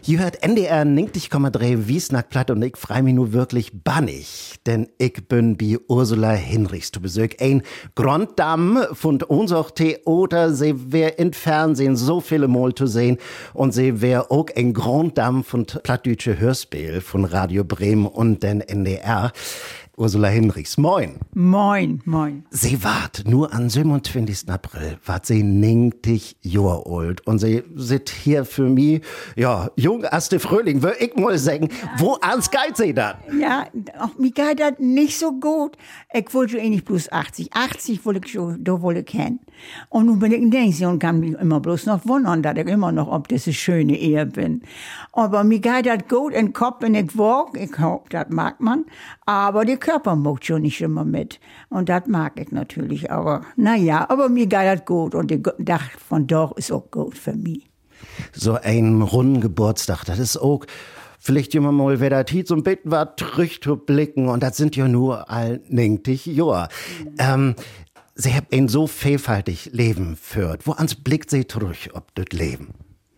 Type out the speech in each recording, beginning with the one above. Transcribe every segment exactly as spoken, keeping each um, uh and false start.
Je hört N D R neunzig Komma drei Wiesnack-Platt und ich freu mich nur wirklich bannig, denn ich bin bei Ursula Hinrichs zu Besuch. Ein Grunddame von unser Theater, sie wär in Fernsehen so viele Mal zu sehen und sie wär auch ein Grunddame von plattdeutsche Hörspiel von Radio Bremen und den N D R. Ursula Hinrichs, moin. Moin, moin. Sie wart nur am siebenundzwanzigsten April, wart sie neunzig Jahre alt. Und sie sit hier für mich, ja, jung als der Frühling, würde ich mal sagen. Ja. Wo ans geht sie dann? Ja, auch mir geht das nicht so gut. Ich wollte schon eh nicht bloß achtzig. achtzig wollte ich schon, da wollte ich kennen. Und nun bin ich in Pension und kann mich immer bloß noch wundern, dass ich immer noch ob das eine schöne Ehe bin. Aber mir geht das gut in den Kopf, wenn ich walk. Ich hoffe, das mag man. Aber die Körper macht schon nicht immer mit. Und das mag ich natürlich. Aber naja, aber mir geht das gut. Und der Tag von doch ist auch gut für mich. So ein runden Geburtstag, das ist auch vielleicht immer mal wieder Zeit zum Bitten war, zurückzublicken. Und das sind ja nur all neunzig Jahre. Mhm. Ähm, sie haben ein so vielfältig Leben geführt. Wo ans blickt sie zurück, ob das Leben?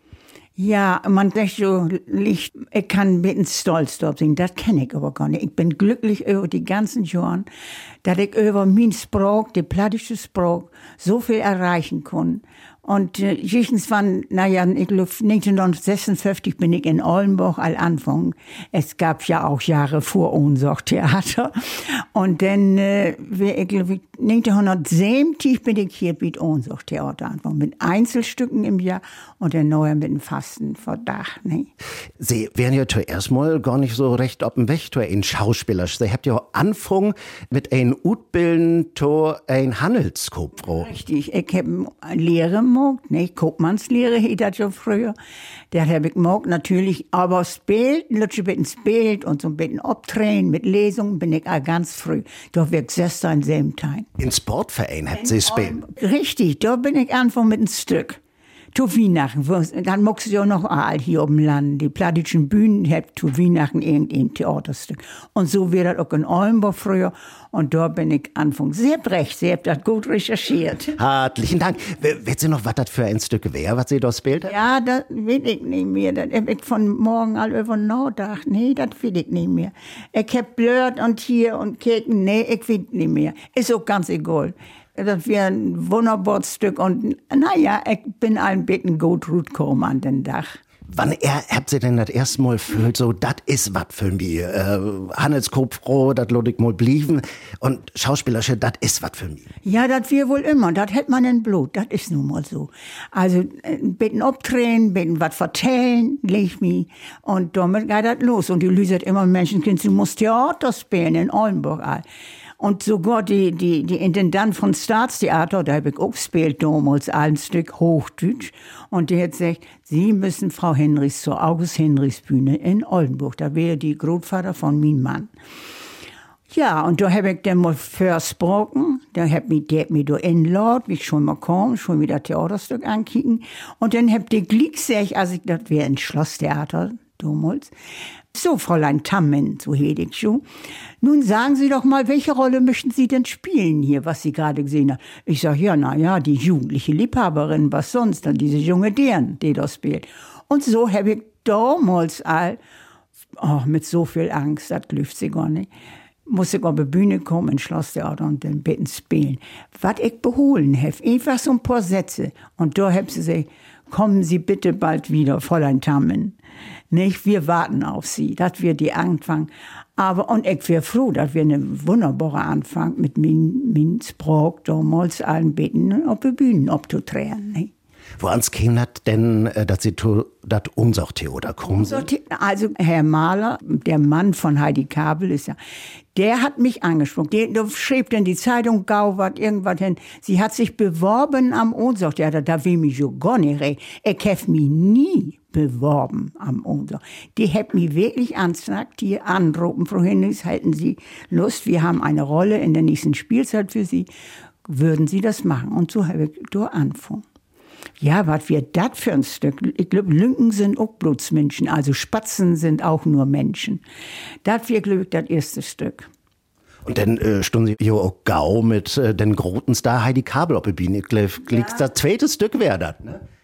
Ja, man sagt so, ich kann ein bisschen stolz drauf sein, das kenne ich aber gar nicht. Ich bin glücklich über die ganzen Jahre, dass ich über mein Sprach, die plattische Sprach, so viel erreichen kann. Und äh, irgendwann, naja, ich glaube, neunzehnhundertsechsundfünfzig bin ich in Oldenburg all angefangen. Es gab ja auch Jahre vor unser Theater. Und dann, äh, ich glaube, neunzehnhundertsiebzig bin ich hier mit unser Theater angefangen. Mit Einzelstücken im Jahr und dann neuer mit dem Fasten Verdacht. Ne? Sie wären ja zuerst mal gar nicht so recht auf dem Weg zu ein Schauspieler. Sie habt ja angefangen mit einem Utbilden zu ein Handelskopfrau. Richtig, ich habe Lehre gemacht. Ne, Kaufmannslehre hieß das schon früher. Das habe ich gemacht, natürlich. Aber das Bild, ein bisschen ins Bild und so ein bisschen Obtränen mit Lesungen bin ich auch ganz früh. Da war ich sechzehn, siebzehn. In Sportverein habt Sie gespielt? Richtig, da bin ich angefangen mit einem Stück. Zu Weihnachten, dann mochtest du ja noch all hier auf dem Land. Die plattdeutschen Bühnen habt zu Weihnachten irgendein Theaterstück. Und so wird das auch in Oldenburg früher. Und da bin ich angefangen. Sie habt recht, sie habt das gut recherchiert. Herzlichen Dank. Wisst ihr noch, was das für ein Stück wäre, was Sie da spielt? Ja, das will ich nicht mehr. Das hab ich von morgen all über nachgedacht. Nee, das will ich nicht mehr. Ich hab blöd und hier und Keken. Nee, ich will nicht mehr. Ist auch ganz egal. Das wäre ein wunderbares Stück und naja, ich bin ein bisschen gut gekommen an den Dach. Wann er, habt ihr denn das erste Mal fühlt, so, das ist was für mich? Äh, Handelskopfrau, das lud ich mal blieben und Schauspielerische, das ist was für mich. Ja, das wir wohl immer, das hätt man in Blut, das ist nun mal so. Also, ein bisschen obdrehen, ein bisschen was vertellen, leg mich und damit geht das los. Und die Lüse hat immer Menschenkind, du musst Theater spielen in Oldenburg. Und sogar die, die, die Intendant von Staatstheater, da habe ich auch gespielt damals, ein Stück Hochdeutsch. Und die hat gesagt, Sie müssen Frau Hinrichs zur August Hinrichs Bühne in Oldenburg. Da wäre die Großvater von meinem Mann. Ja, und da habe ich dann mal versprochen, da hab mich, der hat mich da einladen, wie ich schon mal kam, schon wieder Theaterstück ankicken. Und dann hab ich Glück gesagt, also ich, das wäre ein Schlosstheater damals. So, Fräulein Tammen, so hieß ich schon. Nun sagen Sie doch mal, welche Rolle möchten Sie denn spielen hier, was Sie gerade gesehen haben? Ich sag, ja, na ja, die jugendliche Liebhaberin, was sonst, dann diese junge Dern, die das spielt. Und so habe ich damals all, oh, mit so viel Angst, das lüft sie gar nicht, muss ich auf die Bühne kommen, ins Schlosstheater und dann bitten spielen. Was ich beholen habe, einfach so ein paar Sätze. Und da hab sie gesagt, kommen Sie bitte bald wieder, Fräulein Tammen. Nicht, wir warten auf Sie, dass wir die anfangen. Aber, und ich wäre froh, dass wir einen wunderbaren Anfang mit min, min Sprach damals allen bitten, auf die Bühnen abzutreten. Nicht? Woans käme das denn, dass Sie zu das unser Theater kommen sind? Also Herr Mahler, der Mann von Heidi Kabel ist ja, der hat mich angesprochen. Der, der schrieb in die Zeitung Gauwart irgendwas hin. Sie hat sich beworben am unser Theater. Da will mich jo gar nicht reden. Ich hab mich nie beworben am unser. Die hat mich wirklich ernsthaft hier anrufen. Frau Hinrichs, halten Sie Lust? Wir haben eine Rolle in der nächsten Spielzeit für Sie. Würden Sie das machen? Und so habe ich da angefangen. Ja, was wird das für ein Stück? Ich glaube, Lünken sind auch Blutsmenschen, also Spatzen sind auch nur Menschen. Das wird, glaube ich, das erste Stück. Und dann äh, stunden Sie ja auch Gau mit äh, den großen Star Heidi Kabel auf der Bühne. Ich glaube, ja. Das zweite Stück wäre das, ne?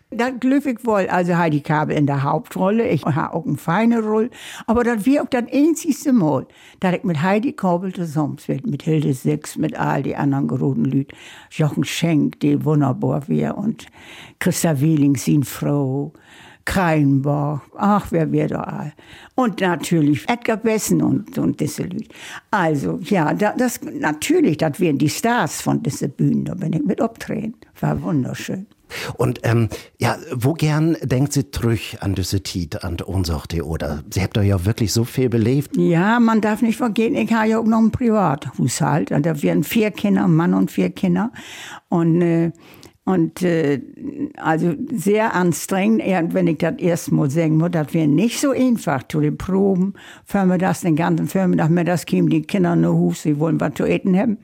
Das glücklich wohl, also Heidi Kabel in der Hauptrolle, ich habe auch eine feine Rolle, aber das wäre auch das einzigste Mal, dass ich mit Heidi Kabel zusammen bin, mit Hilde Six, mit all die anderen guten Leuten, Jochen Schenk, die wunderbar wäre, und Christa Wehling, sin Frau, Kreinbach, ach, wer wäre da all. Und natürlich Edgar Bessen und, und diese Leute. Also, ja, da, das, natürlich, das wären die Stars von dieser Bühne, da bin ich mit abdrehen. War wunderschön. Und ähm, ja, wo gern denkt Sie zurück an diese Zeit, an unser Theater? Sie habt doch ja wirklich so viel belebt. Ja, man darf nicht vergessen, ich habe ja auch noch einen Privathaushalt. Und da werden vier Kinder, Mann und vier Kinder. Und, äh, und äh, also sehr anstrengend, wenn ich das erste Mal sagen muss, das wäre nicht so einfach zu den Proben. Für das den ganzen Vormittag, mir das kämen die Kinder in den Hof, sie wollen was zu essen haben.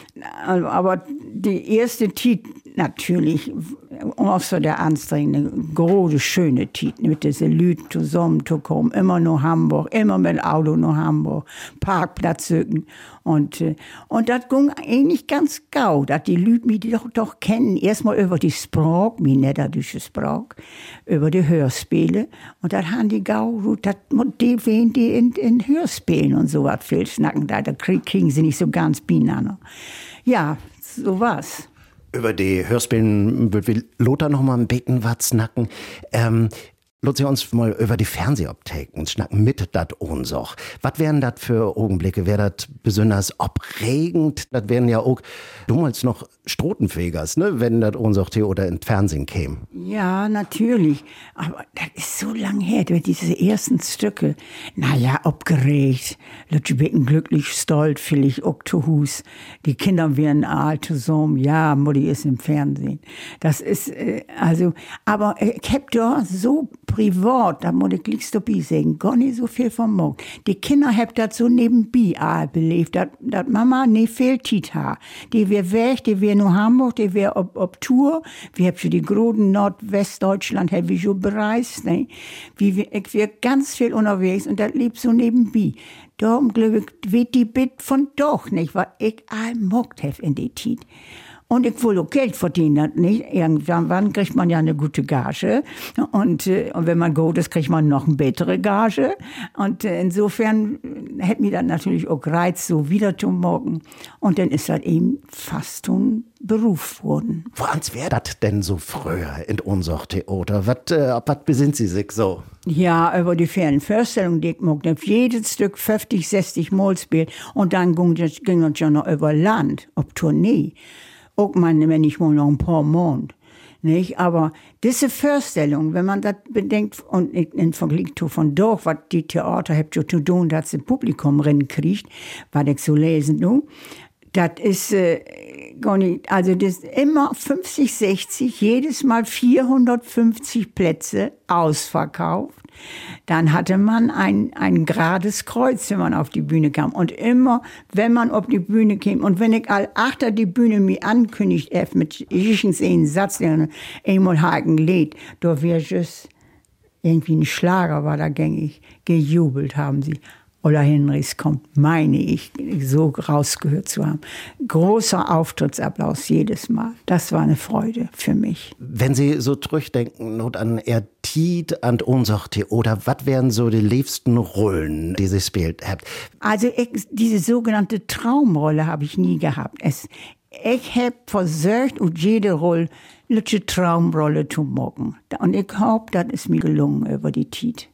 Aber die erste Zeit natürlich, auch so der anstrengende, große, schöne Zeit, mit diesen Leuten zusammenzukommen, immer nach Hamburg, immer mit Auto nach Hamburg, Parkplatz suchen. Und, und das ging eigentlich ganz gau, dass die Leute mich doch, doch kennen. Erstmal über die Sprache, meine niederdeutsche Sprache, über die Hörspiele. Und das haben die gau, das, die wen die in, in Hörspielen und so was viel schnacken, da kriegen sie nicht so ganz beieinander. Ja, so war's. Über die Hörspielen will Lothar noch mal ein bisschen was snacken. Ähm, Lass uns mal über die Fernsehoptiken schnacken mit dat Ohnsoch. Was wären das für Augenblicke? Wäre das besonders aufregend? Das wären ja auch damals noch Strotenfegers, ne? Wenn das Ohnsoch oder ins Fernsehen käme. Ja, natürlich. Aber das ist so lang her, diese ersten Stücke. Naja, aufgeregt, Leute werden glücklich, stolz, vielleicht auch zu Hus. Die Kinder werden alt zusammen. Ja, Mutti ist im Fernsehen. Das ist, äh, also, aber ich hab da so privat, da muss ich gleich dabei sagen, gar nicht so viel vom Morgen. Die Kinder haben das so nebenbei all belebt, dass Mama nicht viel Zeit hat. Die wär weg, die wär nur Hamburg, die wär ob, ob Tour. Wir haben schon die großen Nordwestdeutschland, hab ich schon bereist, ne? Wie wir, ich wär ganz viel unterwegs und das lebt so nebenbei. Darum glaube ich, wird die Bitte von doch nicht, was ich all mocht hab in die Zeit. Und ich will auch Geld verdienen, nicht? Irgendwann kriegt man ja eine gute Gage. Und, äh, und wenn man gut ist, kriegt man noch eine bessere Gage. Und äh, insofern hätte mir das natürlich auch gereizt, so wieder zu morgen. Und dann ist das eben fast ein Beruf geworden. Woans wäre das denn so früher in unser Theater? Was äh, besinnt Sie sich so? Ja, über die fernen Vorstellungen, die ich mochte. Auf jedes Stück fünfzig, sechzig Mal spielt. Und dann ging es ging ja noch über Land, auf Tournee. Auch meine, wenn ich mal noch ein paar Monate, nicht? Aber diese Vorstellung, wenn man das bedenkt, und in Vergleich von doch, was die Theater habt zu tun, dass das Publikum rinkriegt, was ich so lesen, nu, das ist, äh, gar nicht, also das ist immer fünfzig, sechzig, jedes Mal vierhundertfünfzig Plätze ausverkauft. Dann hatte man ein, ein gerades Kreuz, wenn man auf die Bühne kam. Und immer, wenn man auf die Bühne kam, und wenn ich all achter die Bühne mir ankündigt, mit ichens einen Satz, der einmal haken lädt, da wäre just irgendwie ein Schlager, war da gängig, gejubelt haben sie. Ulla Hinrichs kommt, meine ich, so rausgehört zu haben. Großer Auftrittsapplaus jedes Mal. Das war eine Freude für mich. Wenn Sie so zurückdenken und an er Tiet, an unser Theater, was wären so die liebsten Rollen, die Sie spielt habt? Also ich, diese sogenannte Traumrolle habe ich nie gehabt. Es, ich habe versucht, und jede Rolle, eine Traumrolle zu machen. Und ich hoffe, das ist mir gelungen über die Zeit.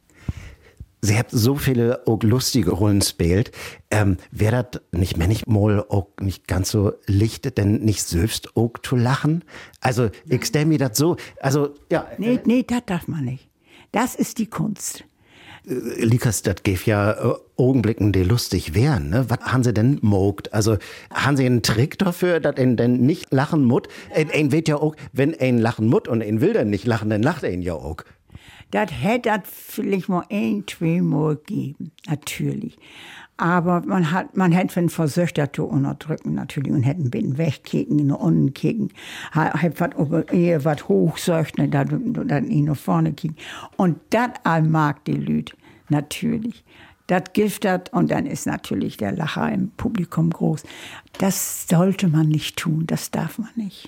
Sie habt so viele auch lustige Rollen gespielt. Ähm, Wäre das nicht manchmal auch nicht ganz so licht, denn nicht selbst auch zu lachen? Also, ich stelle mir das so, also, ja. Nee, nee, das darf man nicht. Das ist die Kunst. Äh, Likas, das gäf ja äh, Augenblicken, die lustig wären, ne? Was haben Sie denn mogt? Also, haben Sie einen Trick dafür, dass ein denn nicht lachen muss? Ein, ein wird ja auch, wenn ein lachen muss und ein will dann nicht lachen, dann lacht ein ja auch. Das hätte das vielleicht mal ein, zwei Mal gegeben, natürlich. Aber man hat, man hätte wenn versucht, das zu unterdrücken, natürlich, und hätten ein bisschen wegkicken, nach unten kicken, hat was, eher was hochseuchten, dann, dann ihn nach vorne kicken. Und das all mag die Leute, natürlich. Das gilt das, und dann ist natürlich der Lacher im Publikum groß. Das sollte man nicht tun, das darf man nicht.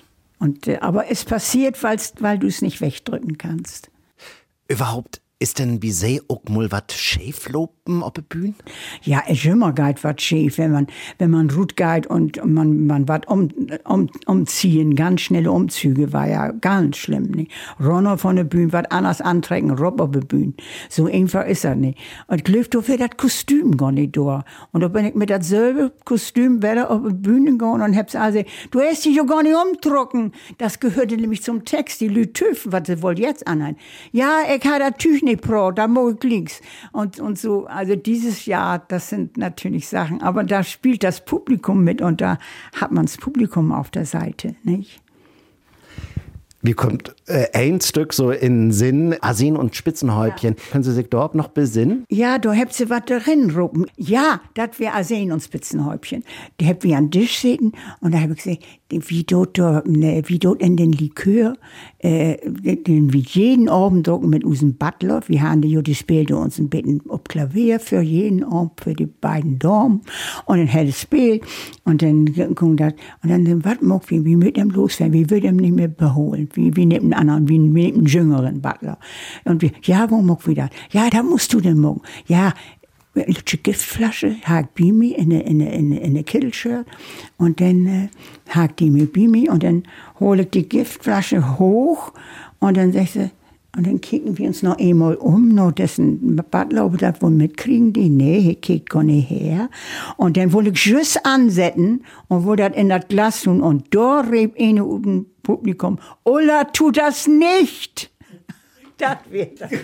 Und, äh, aber es passiert, weil du es nicht wegdrücken kannst. Überhaupt, ist denn wie sehr auch mal was schief lopen auf der Bühne? Ja, es ist immer geht was schief, wenn man, wenn man gut geht und man, man was um, um, umziehen, ganz schnelle Umzüge, war ja ganz schlimm, nicht? Runter von der Bühne, was anders antrecken, rob auf der Bühne. So einfach ist das nicht. Und Glück, du für das Kostüm gar nicht durch. Und da bin ich mit dasselbe Kostüm wieder auf die Bühne gegangen und hab's also, du hast dich ja gar nicht umdrucken. Das gehörte nämlich zum Text, die Lü Tüfen, was sie wollt jetzt anhalten. Ja, ich habe das Tüch nicht pro, da mag ich links. Und, und so, also dieses Jahr, das sind natürlich Sachen, aber da spielt das Publikum mit und da hat man das Publikum auf der Seite, nicht? Mir kommt äh, ein Stück so in den Sinn, Asin und Spitzenhäubchen. Ja. Können Sie sich dort noch besinnen? Ja, da habt Sie was drin ruppen. Ja, das wäre Asin und Spitzenhäubchen. Die habt wir an den Tisch sitzen und da habe ich gesagt, wie dort, ne, wie dort in den Likör, äh, den, wie jeden Abend dort mit unserem Butler, wir haben die ja gespielt uns ein bisschen auf Klavier für jeden Abend, für die beiden Damen und dann hat es gespielt und dann kommt das, und dann, was mag wir, wie mit dem losfahren, wie wird ihm nicht mehr beholen, wie, wie neben anderen, wie neben einem jüngeren Butler. Und wir, ja, wo mag wir das? Ja, da musst du denn morgen. Ja, eine Giftflasche, hakt die mir in eine, in eine, in eine Kittelshirt und dann äh, hakt die mir bei mir und dann hole ich die Giftflasche hoch und dann sagt sie, und dann kicken wir uns noch einmal um, noch dessen Butler, ob das wohl mitkriegen die, nee, hier kickt gar nicht her. Und dann wollte ich just ansetzen und wollte das in das Glas tun und da rieb eine aus dem Publikum, Ulla, tu das nicht! Das wird das.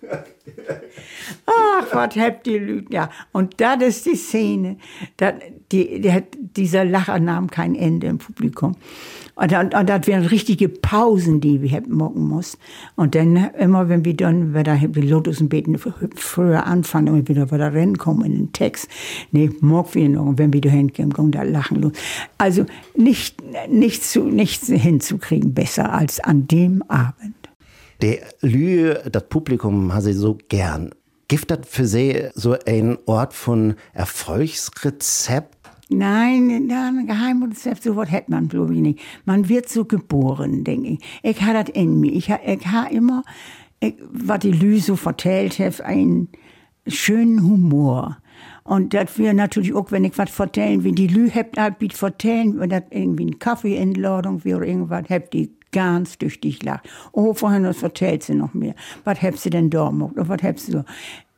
Ach, was habt ihr Lügen? Ja, und das ist die Szene. Das, die, die, dieser Lacher nahm kein Ende im Publikum. Und, und, und das wären richtige Pausen, die wir hätten machen müssen. Und dann immer, wenn wir dann wieder die Lotus und Beten früher anfangen und wieder wieder rennen kommen in den Text, nee, morgen wir noch, und wenn wir da hinkommen, kommen da lachen los. Also nicht, nicht, zu, nicht hinzukriegen besser als an dem Abend. Der Lü, das Publikum hat sie so gern. Gibt das für sie so ein Ort von Erfolgsrezept? Nein, ein Geheimrezept, so was hätte man, glaube ich, nicht. Man wird so geboren, denke ich. Ich habe das in mir. Ich habe ha immer, ich, was die Lü so vertellt hat, einen schönen Humor. Und das wir natürlich auch, wenn ich was vertellen, wenn die Lü habt, halt bitte vertellen, wenn das irgendwie eine Kaffeeinladung wäre oder irgendwas, habt die ganz tüchtig lacht. Oh, vorhin, was vertellt sie noch mehr? Was habt sie denn da gemacht? Oder was habt sie so?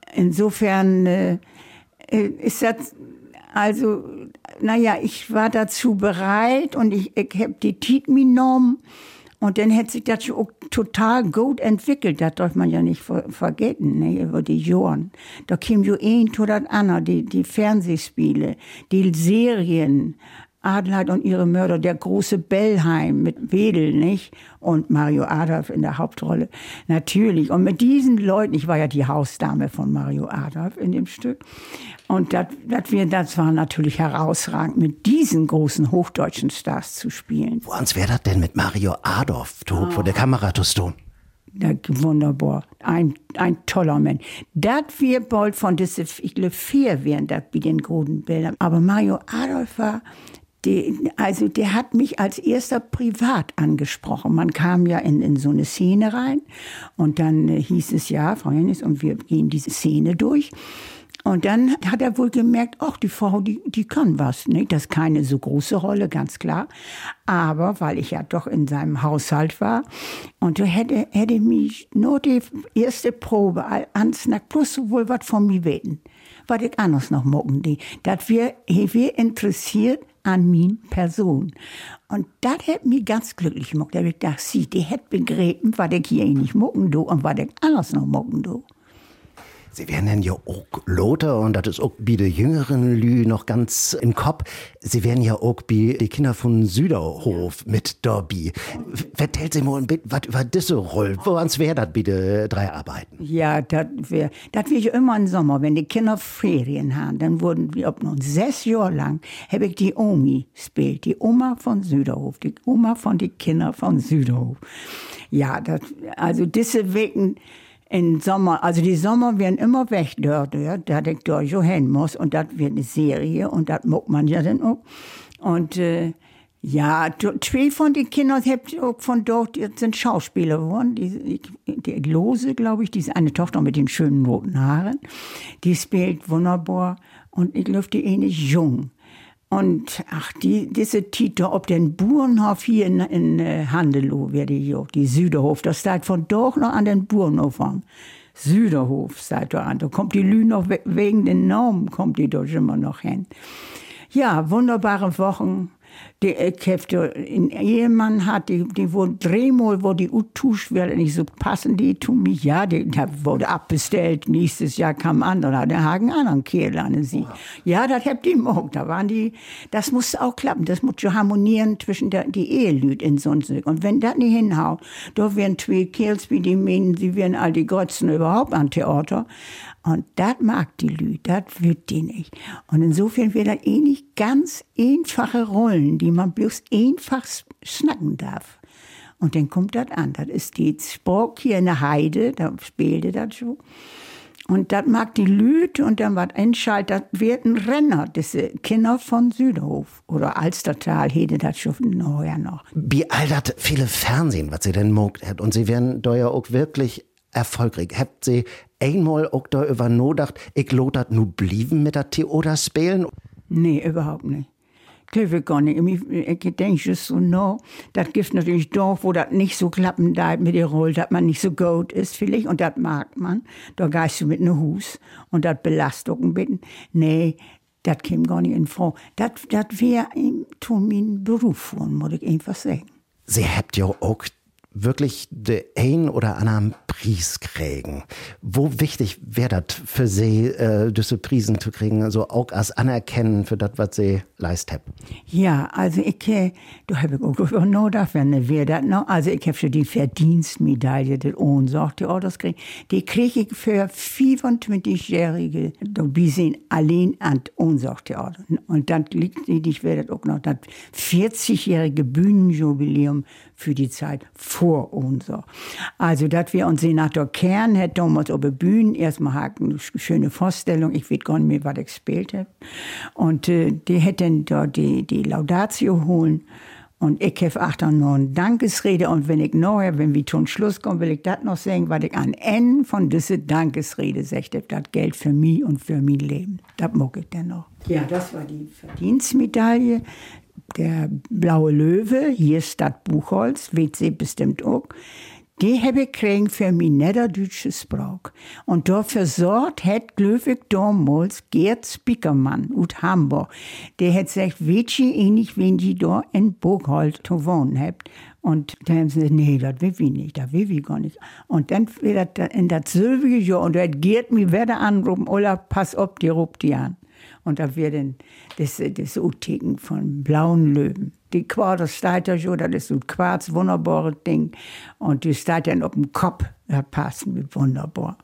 Insofern äh, ist das, also, naja, ich war dazu bereit und ich, ich hab die Tit genommen und dann hat sich das auch total gut entwickelt. Das darf man ja nicht ver vergessen, ne, über die Jahren. Da kam jo ein zu das andere, die, die Fernsehspiele, die Serien, Adelheid und ihre Mörder, der große Bellheim mit Wedel, nicht? Und Mario Adolf in der Hauptrolle. Natürlich. Und mit diesen Leuten, ich war ja die Hausdame von Mario Adolf in dem Stück. Und das, das, wir, das war natürlich herausragend, mit diesen großen hochdeutschen Stars zu spielen. Wo ans wäre das denn mit Mario Adolf, du, oh. vor der Kamera zu stehen? Ja, wunderbar. Ein, ein toller Mensch. Das wir bald von diese, ich glaube, vier wären das bei den großen Bildern. Aber Mario Adolf war, Die, also der hat mich als erster privat angesprochen. Man kam ja in, in so eine Szene rein und dann äh, hieß es ja, Frau Hennis, und wir gehen diese Szene durch. Und dann hat er wohl gemerkt, ach, die Frau, die, die kann was. Ne? Das ist keine so große Rolle, ganz klar. Aber weil ich ja doch in seinem Haushalt war und da hätte, hätte mich nur die erste Probe ansnackt, plus wohl was von mir beten. Was ich anders noch mocken, die. Das wir, wir interessiert an min Person. Und das hat mich ganz glücklich gemacht. Da hab ich gedacht, sie, die hätt begriffen, was ich hier nicht mocken do und was ich anders noch mocken do. Sie werden denn ja auch Lothar, und das ist auch bei der jüngeren Lü noch ganz im Kopf. Sie werden ja auch bei die Kinder von Süderhof mit dabei. Vertellt Sie mal ein bisschen was über diese Rolle. Woans wäre das bei den drei Arbeiten? Ja, das wäre das wär ja immer im Sommer, wenn die Kinder Ferien haben. Dann wurden wir, ob nun sechs Jahre lang, habe ich die Omi gespielt. Die Oma von Süderhof. Die Oma von den Kindern von Süderhof. Ja, das, also diese Wegen, im Sommer, also die Sommer werden immer weg dort, ja, da ich da so hin muss und das wird eine Serie und das mag man ja dann auch. Und äh, Ja, t- zwei von den Kindern hab auch von dort die sind Schauspieler geworden. Die, die Lose, glaube ich, diese eine Tochter mit den schönen roten Haaren, die spielt wunderbar. Und ich glaube, die ähnlich jung. Und ach, die, diese Titel, ob den Burenhof hier in, in uh, Handelow, werde ich auch, die Süderhof, das steht von dort noch an den Burenhof an. Süderhof steht da an. Da kommt die Lü noch we- wegen den Namen, kommt die dort immer noch hin. Ja, wunderbare Wochen. Die Käfte, ein Ehemann hat, die, die wurde dreimal, wo die Utusch werden nicht so passen, die tun mich, ja, die, die wurde abbestellt, nächstes Jahr kam ein anderer, der Hagen anderen Kerl an sie. Ja, das habt ihr auch, da waren die, das musste auch klappen, das musste harmonieren zwischen der, die Ehelüt in so einem Stück. Und wenn das nicht hinhaut, da werden zwei Kerls, wie die meinen, sie werden all die Grötzen überhaupt an Theater. Und das mag die Lü, das wird die nicht. Und insofern wird das eh nicht ganz einfache Rollen, die man bloß einfach schnacken darf. Und dann kommt das an. Das ist die Sprach hier in der Heide, da spielte das schon. Und das mag die Lüt und dann was entscheidet, das wird ein Renner, diese Kinder von Süderhof. Oder Alstertal, hätte das schon nachher noch. Wie all das viele Fernsehen, was sie denn mogt hat. Und sie werden da ja auch wirklich erfolgreich. Habt sie einmal auch da über nachgedacht, ich lot das nu blieben mit der Theater spielen? Nee, überhaupt nicht. Glaube ich gar nicht. Ich denke just so, no, das gibt natürlich doch, wo das nicht so klappen darf mit der Rolle, dass man nicht so gut ist vielleicht, und das mag man. Da gehst du mit ne Hus und das belastet auch ein bisschen. Nee, das käme gar nicht in Frage. Das, das wäre mein Beruf, muss ich einfach sagen. Sie habt ja auch wirklich den ein oder anderen Preis kriegen. Wo wichtig wäre das für Sie, äh, diese Preisen zu kriegen, also auch als Anerkennen für das, was Sie leistet haben? Ja, also ich, äh, da habe ich auch drüber nachgedacht, wenn wer das noch, also ich habe schon die Verdienstmedaille, das Ohnsorg, die Orders gekriegt, die kriege ich für fünfundzwanzigjährige, da sind allein an Ohnsorg-Theater. Und dann liegt, ich werde das auch noch, das vierzigjährige Bühnenjubiläum für die Zeit vor unser. Also, dass wir uns Senator Kern hat damals auf der Bühne erstmal hatten eine schöne Vorstellung, ich weiß gar nicht mehr, was ich gespielt habe. Und äh, die hätten da die, die Laudatio holen. Und ich habe auch noch eine Dankesrede. Und wenn ich nachher, wenn wir zum Schluss kommen, will ich das noch sagen, was ich an Ende von dieser Dankesrede sagte, das Geld für mich und für mein Leben. Das mag ich dann noch. Ja, das war die Verdienstmedaille. Der Blaue Löwe, hier ist das Buchholz, weht sie bestimmt auch. Die habe ich gekriegt für mein niederdeutsches Sprach. Und dafür sorgt hat, glaube ich, damals Gerd Spiekermann aus Hamburg. Der hat gesagt, weht ihr ähnlich, wenn die da in Buchholz zu wohnen habt. Und dann haben sie gesagt, nee, das will ich nicht, das will ich gar nicht. Und dann wird das in das selbe Jahr, und da hat Gerd mich wieder anrufen, Ola, pass auf, die ruft die an. Und da wird dann das, das Utiken von Blauen Löwen. Die Quarter steht da schon, das ist so ein Quarz, wunderbares Ding. Und die steht dann auf dem Kopf, da passt mir wunderbar.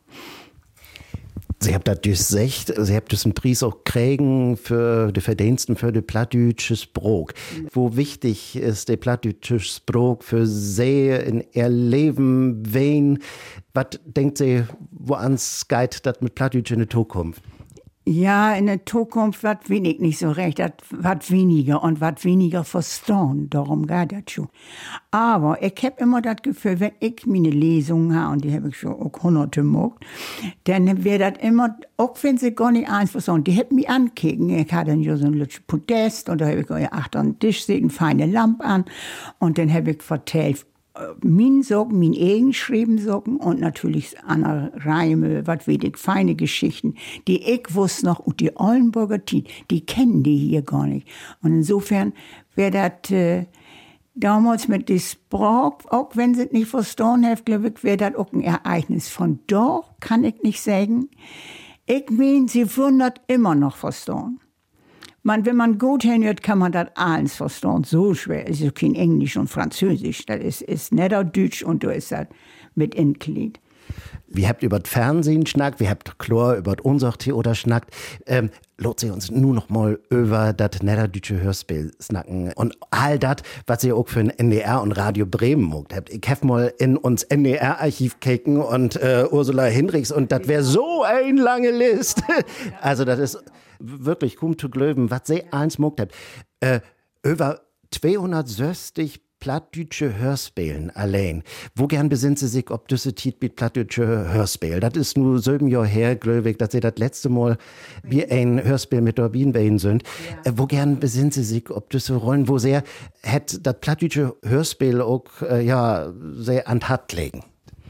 Sie habt das gesagt, Sie habt diesen Preis auch kriegen für die Verdiensten für die plattdeutsche Sprach. Mhm. Wo wichtig ist der plattdeutsche Sprach für Sie in Ihr Leben? Wen? Was denkt Sie, woran es geht, das mit Plattdeutsch in der Zukunft? Ja, in der Zukunft wird wenig nicht so recht, das wird weniger und wird weniger verstehen, darum geht das schon. Aber ich habe immer das Gefühl, wenn ich meine Lesungen habe, und die habe ich schon auch hunderte gemacht, dann wäre das immer, auch wenn sie gar nicht eins verstehen, die hätten mich ankicken. Ich hatte dann ja so ein lütsches Podest und da habe ich ja achter den Tisch sehen, eine feine Lampe an und dann habe ich vertellt, min Socken, min eigen schreiben Socken und natürlich andere Reime, was weiß ich, feine Geschichten, die ich wusste noch, und die Ollenburger Tiet, die kennen die hier gar nicht. Und insofern wäre das äh, damals mit dem Sprach, auch wenn sie es nicht verstanden haben, glaube ich, wäre das auch ein Ereignis. Von dort kann ich nicht sagen. Ich meine, sie wundert immer noch verstehen. Man, wenn man gut hinhört, kann man das alles verstehen. So schwer ist es kein Englisch und Französisch. Das ist, ist Niederdeutsch und da ist das mit Endglied. Wir habt über das Fernsehen schnackt, wir habt klar über das Ohnsorg-Theater schnackt. Ähm, lohnt sich uns nur noch mal über das niederdeutsche Hörspiel snacken. Und all das, was ihr auch für ein N D R und Radio Bremen mogt habt. Ich hab mal in uns N D R-Archiv kicken und äh, Ursula Hinrichs und das wäre so ein lange List. Also das ist wirklich kaum zu glauben, was sie eins mogt habt. Äh, über zweihundertsechzig plattdütsche Hörspielen allein. Wo gern besinnt sie sich, ob diese Tiet mit plattdütsche Hörspiel? Das ist nur sieben Jahre her, glaube ich, dass sie das letzte Mal wie ein Hörspiel mit Dorbin bei ihnen sind. Ja. Äh, wo gern besinnt sie sich, ob diese Rollen, wo sehr hätte das plattdütsche Hörspiel auch, äh, ja, sehr an Tat legen?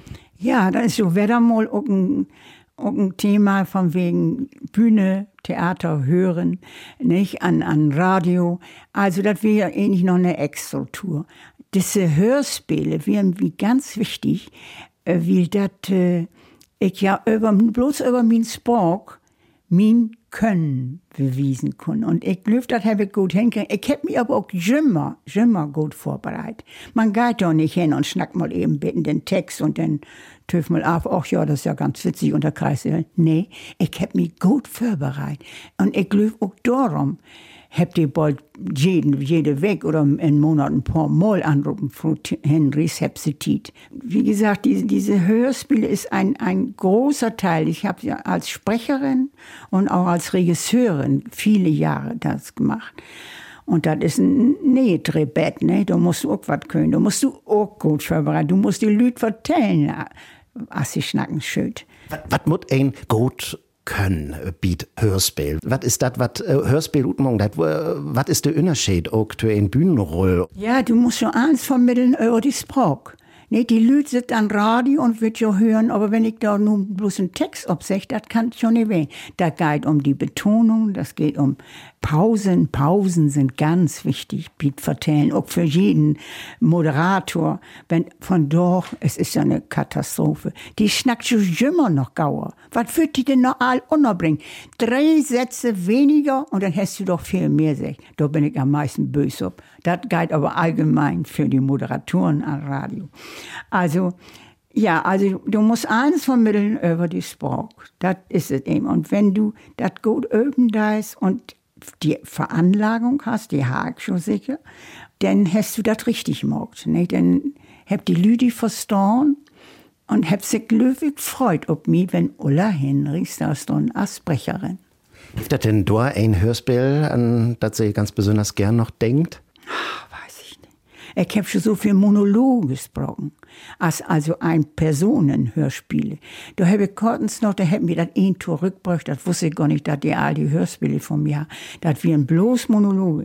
Ja, das ist so wieder mal auch ein, auch ein Thema von wegen Bühne, Theater hören, nicht, an, an Radio. Also, das wäre ja eigentlich noch eine Extra-Tour. Diese Hörspiele wären wie ganz wichtig, äh, wie das, äh, ich ja über, bloß über mein Sport, mein Können bewiesen kann. Und ich glaube, das habe ich gut hingekriegt. Ich habe mich aber auch immer, immer gut vorbereitet. Man geht doch nicht hin und schnackt mal eben bitten den Text und dann töf mal auf, ach ja, das ist ja ganz witzig und der Kreis. Nee, ich habe mich gut vorbereitet. Und ich glaube auch darum, habt ihr bald jeden, jede Weg oder einen Monat ein paar Mal anrufen, Frau Henrys Hepsitit. Wie gesagt, diese, diese Hörspiele ist ein, ein großer Teil. Ich habe ja als Sprecherin und auch als Regisseurin viele Jahre das gemacht. Und das ist ein Nähdrehbett, ne? Da musst du auch was können. Da musst du auch gut vorbereiten. Du musst die Leute vertellen, was sie schnacken schön. Was muss ein gut können, biet Hörspiel? Was ist das, was äh, Hörspiel utmong, das, was ist der Unterschied auch zu ein Bühnenroll? Ja, du musst schon eins vermitteln über die Sprache. Nee, die Leute sind an Radio und wird ja hören, aber wenn ich da nur bloß einen Text absage, das kann ich schon nicht weh. Da geht um die Betonung, das geht um Pausen. Pausen sind ganz wichtig, biet vertellen, auch für jeden Moderator. Wenn von dort, es ist ja eine Katastrophe. Die schnackt schon immer noch gauer. Was wird die denn noch all unterbringen? Drei Sätze weniger und dann hast du doch viel mehr gesagt. Da bin ich am meisten böse auf. Das geht aber allgemein für die Moderatoren am Radio. Also, ja, also du musst eins vermitteln über die Sprache. Das ist es eben. Und wenn du das gut üben darfst und die Veranlagung hast, die habe ich schon sicher, dann hast du das richtig gemacht. Ne? Dann habt die Leute verstanden und habt sich glücklich gefreut ob mich, wenn Ulla Henrys da ist dann als Sprecherin. Gibt das denn da ein Hörspiel, an das sie ganz besonders gern noch denkt? Weiß ich nicht. Ich habe schon so viel Monologe gesprochen, als also ein Personenhörspiele. Da habe ich kurz noch, da hätten wir das ein Tor rückgebracht, das wusste ich gar nicht, dass die all die Hörspiele von mir haben. Das wären bloß Monologe.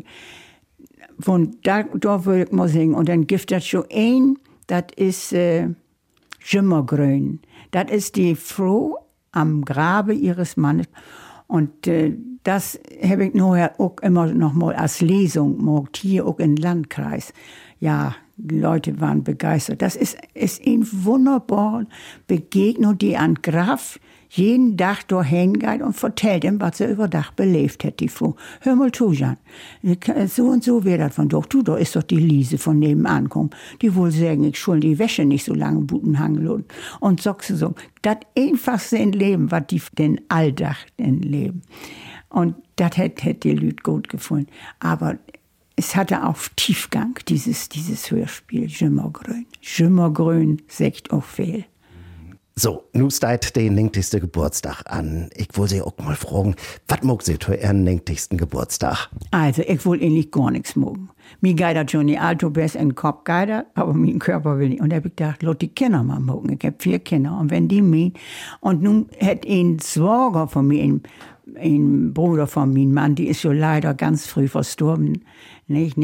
Von da, da würde ich mal singen. Und dann gibt das schon ein, das ist äh, Schimmergrün. Das ist die Frau am Grabe ihres Mannes. Und äh, das habe ich nachher auch immer noch mal als Lesung gemacht, hier auch im Landkreis. Ja, die Leute waren begeistert. Das ist, ist eine wunderbare Begegnung, die an Graf jeden Tag dahin geht und vertellt ihm, was er über Tag belebt hat, die Frau. Hör mal zu, Jan, so und so wäre das von doch. Du, da ist doch die Liese von nebenan kommen. Die wohl sagen, ich schuld die Wäsche nicht so lange Buten hangeln. Und sagst du so, das einfachste in Leben, was die den Alltag in Leben. Und das hätte hätt die Leute gut gefunden. Aber es hatte auch Tiefgang, dieses, dieses Hörspiel, Schimmergrün. Schimmergrün sagt auch viel. So, nu steht den neunzigsten Geburtstag an. Ich will Sie auch mal fragen, was mag Sie für Ihren neunzigsten Geburtstag? Also, ich will eigentlich gar nichts mögen. Mir geht das schon nicht allzu besser in den Kopf, geht das, aber mein Körper will nicht. Und da hab ich gedacht, lass die Kinder mal mögen. Ich hab vier Kinder. Und wenn die mich, und nun hat ein Zwager von mir, ein, ein Bruder von meinem Mann, die ist so leider ganz früh verstorben, nicht?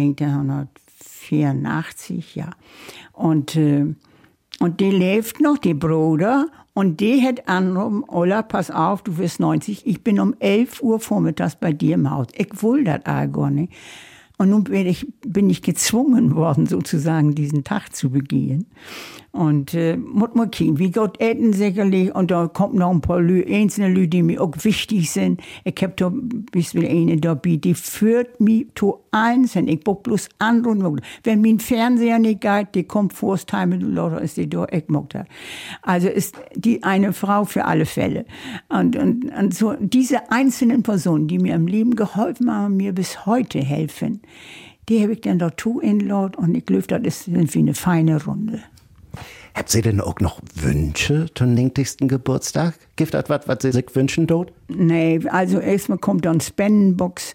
neunzehnhundertvierundachtzig, ja. Und, äh, Und die lebt noch, die Bruder, und die hat angerufen, Ola, pass auf, du wirst neunzig, ich bin um elf Uhr vormittags bei dir im Haus. Ich will das gar nicht. Und nun bin ich, bin ich gezwungen worden, sozusagen diesen Tag zu begehen. Und äh, muss mal kicken, wie Gott essen sicherlich, und da kommt noch ein paar Lü, einzelne Leute, die mir auch wichtig sind. Ich hab da bis will eine dabei, die führt mich zu eins, und ich brauch bloß andere. Wenn mein Fernseher nicht geht, die kommt vor das Time, oder ist die da, ich mag das. Also ist die eine Frau für alle Fälle. Und, und, und so diese einzelnen Personen, die mir im Leben geholfen haben, mir bis heute helfen, die habe ich dann dazu inlaut, und ich glaube, das ist irgendwie eine feine Runde. Habt Sie denn auch noch Wünsche zum neunzigsten Geburtstag? Gibt das was, was Sie sich wünschen dort? Nee, also erstmal kommt dann Spendenbox.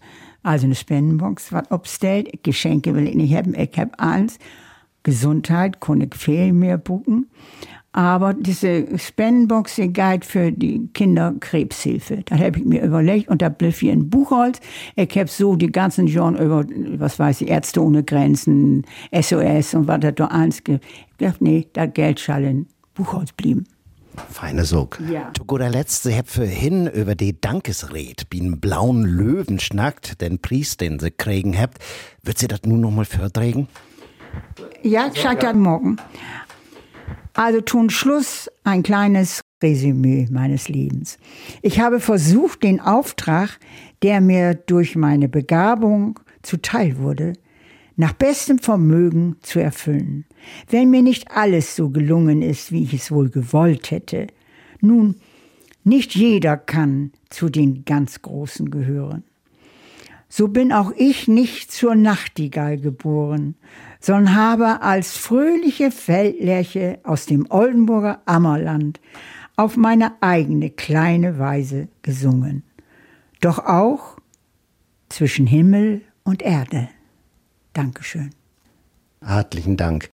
Also eine Spendenbox, was abstellt. Geschenke will ich nicht haben, ich habe eins. Gesundheit kann ich viel mehr buchen. Aber diese Spendenbox geht für die Kinderkrebshilfe. Das habe ich mir überlegt und da blieb hier in Buchholz. Ich habe so die ganzen Jahre über, was weiß ich, Ärzte ohne Grenzen, S O S und was da da eins gibt. Ich dachte, nee, das Geld soll in Buchholz blieben. Feine Sog. Ja. Zu guter Letzt, Sie habt für hin über die Dankesred, wie einen blauen Löwen schnackt, den Preis, den Sie kriegen habt. Wird Sie das nun noch mal vortragen? Ja, ich sag das morgen. Also tun Schluss ein kleines Resümee meines Lebens. Ich habe versucht, den Auftrag, der mir durch meine Begabung zuteil wurde, nach bestem Vermögen zu erfüllen. Wenn mir nicht alles so gelungen ist, wie ich es wohl gewollt hätte. Nun, nicht jeder kann zu den ganz Großen gehören. So bin auch ich nicht zur Nachtigall geboren, sondern habe als fröhliche Feldlerche aus dem Oldenburger Ammerland auf meine eigene kleine Weise gesungen. Doch auch zwischen Himmel und Erde. Dankeschön. Herzlichen Dank.